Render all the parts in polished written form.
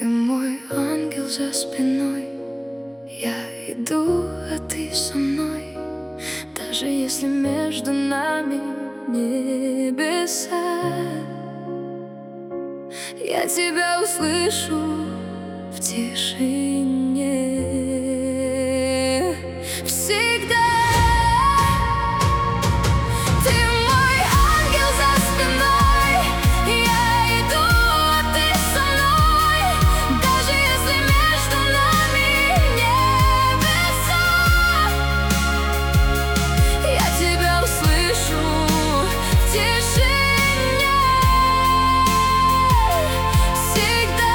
Ты мой ангел за спиной, я иду, а ты со мной. Даже если между нами небеса, я тебя услышу в тишине всегда. Ты мой ангел за спиной, я иду, а ты со мной. Даже если между нами небеса, я тебя услышу в тишине всегда.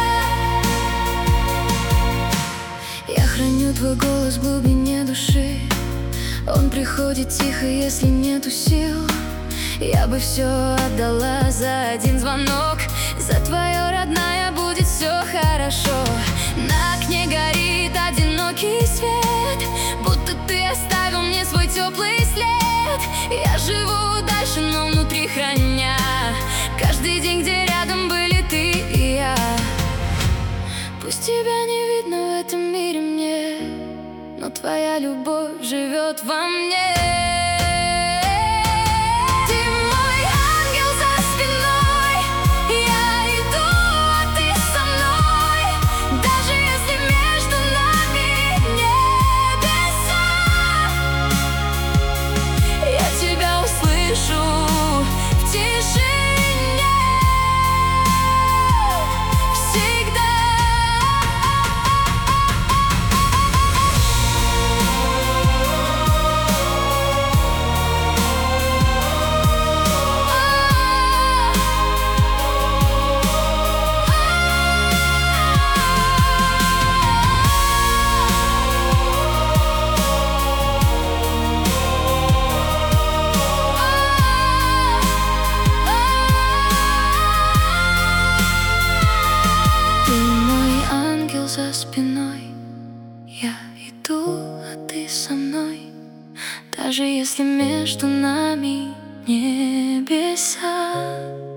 Я храню твой голос в глубине души. Он приходит тихо, если нету сил. Я бы все отдала за один звонок. За твое родное будет все хорошо. На окне горит одинокий свет, будто ты оставил мне свой теплый след. Я живу дальше, но внутри храня каждый день, где рядом были ты и я. Пусть тебя не видно в этом мире мне, но твоя любовь живет во мне. Ты мой ангел за спиной, я иду, а ты со мной. Даже если между нами небеса, я тебя услышу в тишине всегда. За спиной я иду, а ты со мной. Даже если между нами небеса.